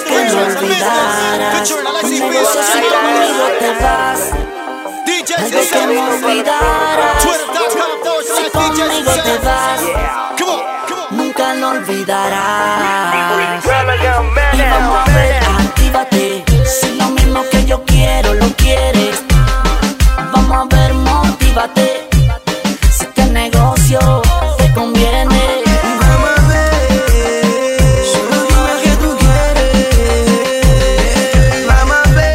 que me olvidaras. Un negocio si conmigo te vas. Antes que me olvidaras. Si conmigo te vas, nunca lo olvidarás. Y vamos a ver, actívate. Si lo mismo que yo quiero, lo quieres. Vamos a ver, motívate. Si este negocio te conviene. Vamos a ver, solo dime que tú quieres. Vamos a ver,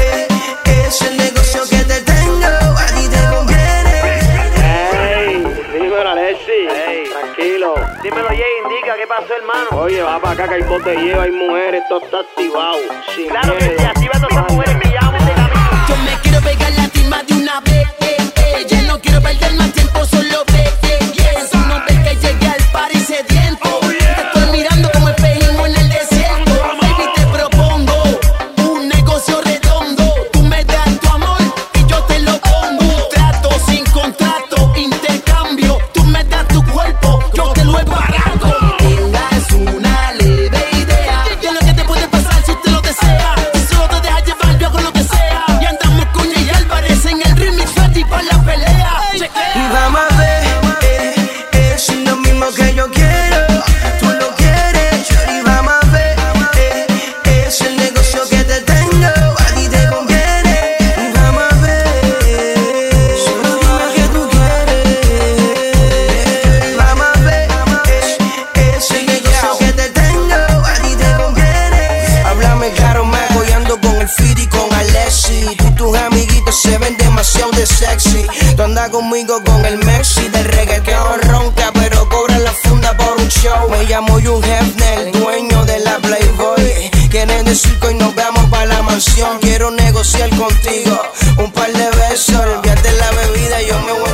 es el negocio que te tengo, a ti te conviene. Ey, dímelo, Alexi. Ey, tranquilo. Dímelo, Jay, indica, ¿qué pasó, hermano? Oye, va para acá que hay botelleo, hay mujeres, todo está activado. Sí, claro que sí, activa todas esas mujeres que llaman de camino. Yo me quiero pegar la tima de una vez, ya no quiero perder más tiempo, solo ve, tú no ves que llegué al party sediento. Te estoy mirando como espejismo en el desierto. Baby, te propongo un negocio redondo. Tú me das tu amor y yo te lo pongo. Un trato sin contrato, intercambio. Tú me das tu cuerpo, yo te lo embarazo. Tengas una leve idea de lo que te puede pasar si usted lo desea. Si solo te dejas llevar, yo hago lo que sea. Y andamos con Jay Álvarez en el remix, ready para la pelea. Y vamos a ver, es lo mismo que yo quiero, tú lo quieres, y vamos a ver, es el negocio que te tengo, a ti te conviene. Y vamos a ver, solo dime que tú quieres. Vamos a ver, es el negocio que te tengo, a ti te conviene. Háblame claro, mago, y ando con el Fiti y con Alexi. Tú y tus amiguitos se ven demasiado de sexy. Tú andas conmigo con el Messi del reggaetón, ronca pero cobra la funda por un show. Me llamo Hugh Hefner, dueño de la Playboy. Quieren de circo y nos vamos para la mansión. Quiero negociar contigo un par de besos, enviarte la bebida y yo me voy.